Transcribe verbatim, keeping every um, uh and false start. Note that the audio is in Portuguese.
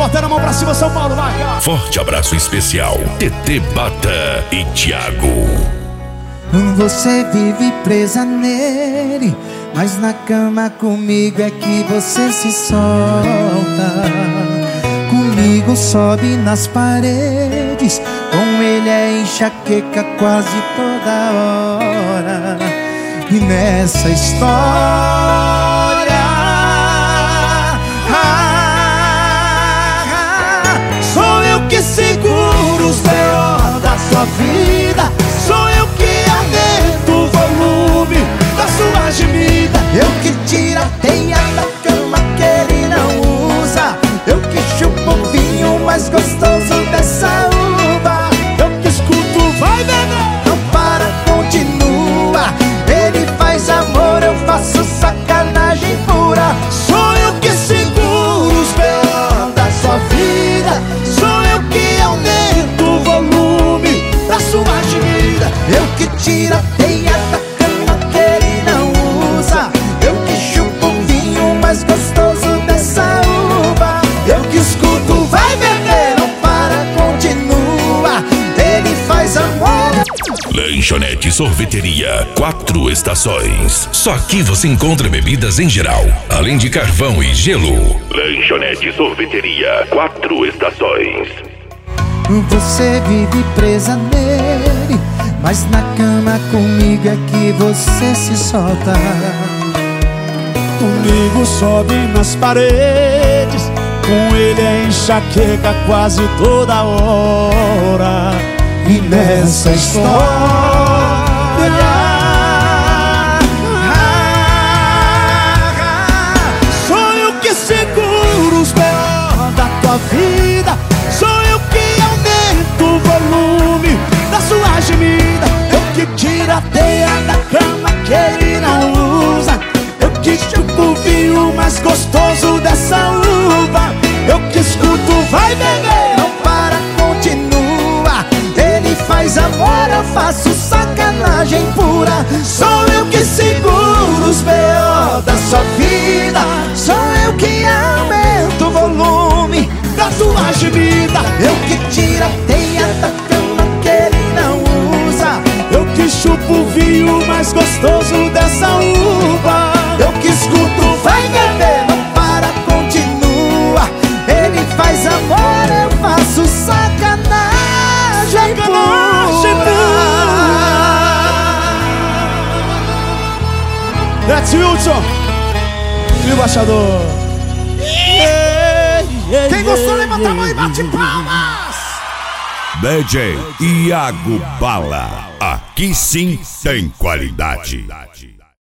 botando a mão pra cima, São Paulo, vai, cara. Forte abraço especial, T T Bata e Thiago. Você vive presa nele, mas na cama comigo é que você se solta. Comigo sobe nas paredes, com ele é enxaqueca quase toda hora. E nessa história ah, ah, sou eu que seguro os B O da sua vida. Sou eu que aumento o volume da sua gemida. Eu que tiro a teia da cama que ele não usa. Eu que chupo o vinho mais gostoso dessa uva. Eu que escuto, vai, bebê. Não para, continua. Ele faz amor, eu faço sacanagem pura. Sou eu que seguro os B O da sua vida. Sou eu que aumento o volume da sua gemida. Eu que tiro a teia da cama que ele não usa. Eu que chupo o vinho mais gostoso dessa uva. Eu que escuto, vai beber, não para, continua. Ele faz amor. Lanchonete Sorveteria, quatro estações. Só aqui você encontra bebidas em geral, além de carvão e gelo. Lanchonete Sorveteria, quatro estações. Você vive presa nele, mas na cama comigo é que você se solta. Comigo sobe nas paredes, com ele é enxaqueca quase toda hora. E nessa história sou eu que seguro os B O da tua vida. Sou eu que aumento o volume da sua gemida. Eu que tiro a teia da cama que ele não usa. Eu que chupo o vinho mais gostoso dessa uva. Eu que escuto, vai beber, não para, continua. Ele faz amor, eu faço sacanagem pura. Sou eu que seguro os B O da sua vida. Sou eu que aumento o volume da tua gemida. Eu que tiro a teia da cama que ele não usa. Eu que chupo o vinho mais gostoso dessa uva. Eu que escuto, vai beber, não para, continua. Ele faz amor, eu faço sacanagem pura. That's Wilson e o Baixador. Quem gostou, levanta a mão e bate palmas. D J Iago Bala, aqui sim tem qualidade.